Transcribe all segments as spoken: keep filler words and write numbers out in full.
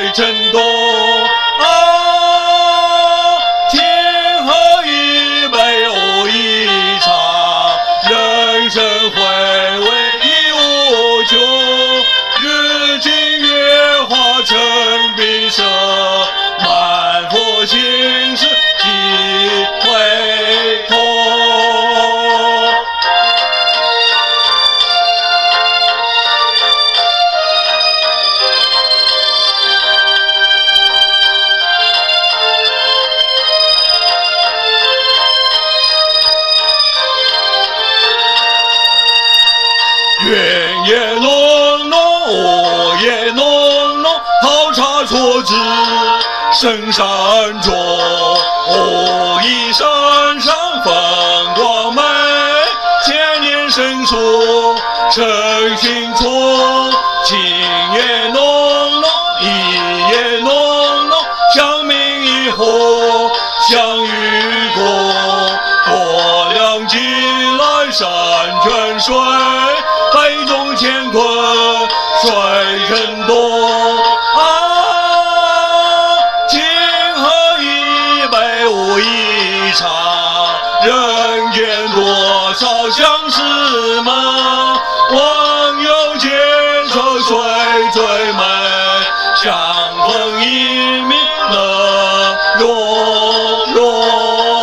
震动。啊，天河一杯无一场，人生回味已无穷。日进月华成冰舍，满腹心事几回头。月夜浓浓，雾也浓浓，桃茶错枝深山中。武夷山上风光美，千年神树成新丛。情也浓浓，意也浓浓，相明以后相与共。过两季来山泉水，杯中乾坤水震动。啊，情河一杯无一场，人间多少相思梦。忘忧结愁岁最美，相逢一命乐融融。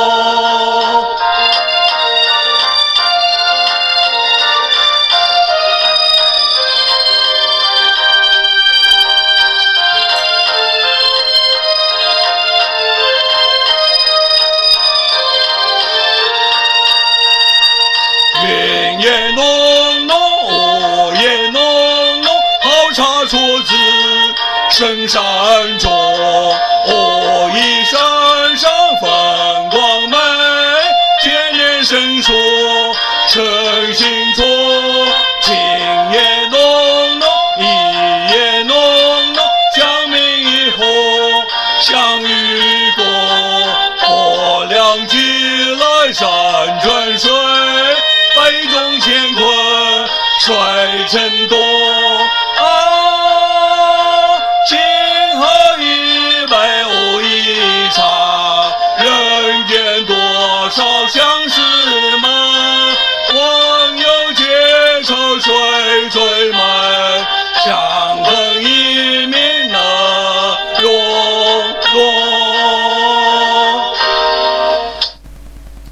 云也浓浓，雾也浓浓，好茶错枝深山中。武夷山上风光美，千年神树成新丛。情也浓浓，意也浓浓，相明以后相与共。过两季来山泉水，杯中乾坤水震动。